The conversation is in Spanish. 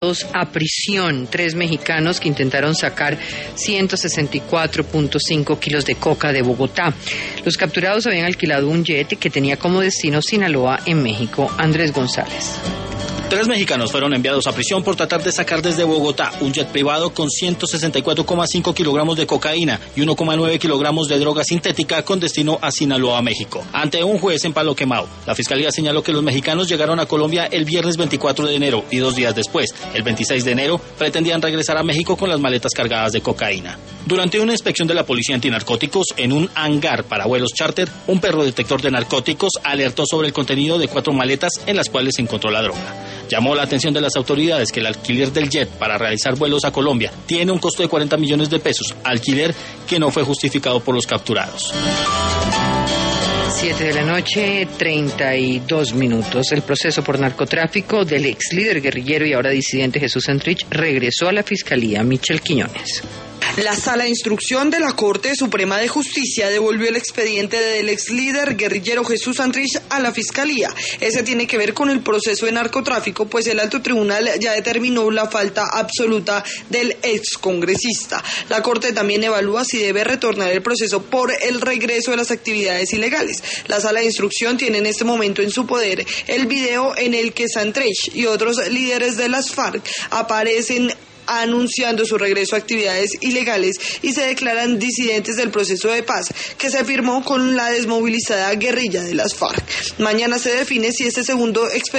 a prisión 3 mexicanos que intentaron sacar 164.5 kilos de coca de Bogotá. Los capturados habían alquilado un jet que tenía como destino Sinaloa en México. Andrés González. 3 mexicanos fueron enviados a prisión por tratar de sacar desde Bogotá un jet privado con 164,5 kilogramos de cocaína y 1,9 kilogramos de droga sintética con destino a Sinaloa, México. Ante un juez en Palo Quemado, la fiscalía señaló que los mexicanos llegaron a Colombia el viernes 24 de enero y 2 días después, el 26 de enero, pretendían regresar a México con las maletas cargadas de cocaína. Durante una inspección de la policía antinarcóticos en un hangar para vuelos charter, un perro detector de narcóticos alertó sobre el contenido de 4 maletas en las cuales se encontró la droga. Llamó la atención de las autoridades que el alquiler del jet para realizar vuelos a Colombia tiene un costo de 40 millones de pesos, alquiler que no fue justificado por los capturados. 7 de la noche, 32 minutos. El proceso por narcotráfico del ex líder guerrillero y ahora disidente Jesús Santrich regresó a la Fiscalía. Michel Quiñones. La Sala de Instrucción de la Corte Suprema de Justicia devolvió el expediente del ex líder guerrillero Jesús Santrich a la Fiscalía. Ese tiene que ver con el proceso de narcotráfico, pues el alto tribunal ya determinó la falta absoluta del ex congresista. La Corte también evalúa si debe retornar el proceso por el regreso de las actividades ilegales. La Sala de Instrucción tiene en este momento en su poder el video en el que Santrich y otros líderes de las FARC aparecen anunciando su regreso a actividades ilegales y se declaran disidentes del proceso de paz que se firmó con la desmovilizada guerrilla de las FARC. Mañana se define si este segundo expediente